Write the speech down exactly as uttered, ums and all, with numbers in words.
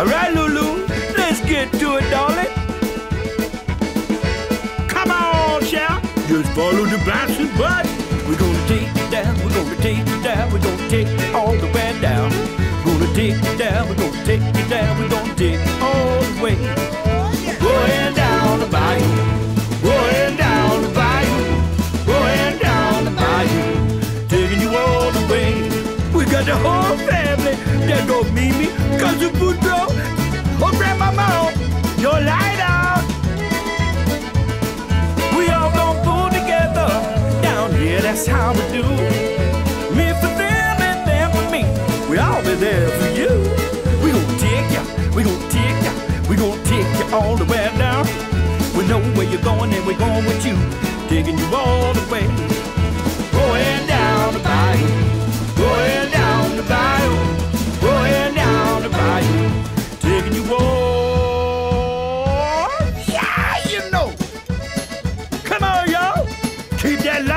All right, Lulu, let's get to it, darling. Come on, child. Just follow the bouncing butt. We're gonna take it down, we're gonna take it down, we're gonna take it all the way down. We're gonna take it down, we're gonna take it down, we're gonna take it all the way. Going down the bayou, going down the bayou, going down the bayou, taking you all the way. We got the whole family that go meet me, cousin Boudreaux, oh grandmama, your light out. We all gonna pull together down here, that's how we do. Me for them and them for me, we all be there for you. We gon' take ya, we gon' take ya, we gon' take you all the way down. We know where you're going and we're going with you, taking you all the way. Going down the bayou, going down the bayou, going down the bayou, taking you all. Yeah, you know. Come on, y'all. Keep that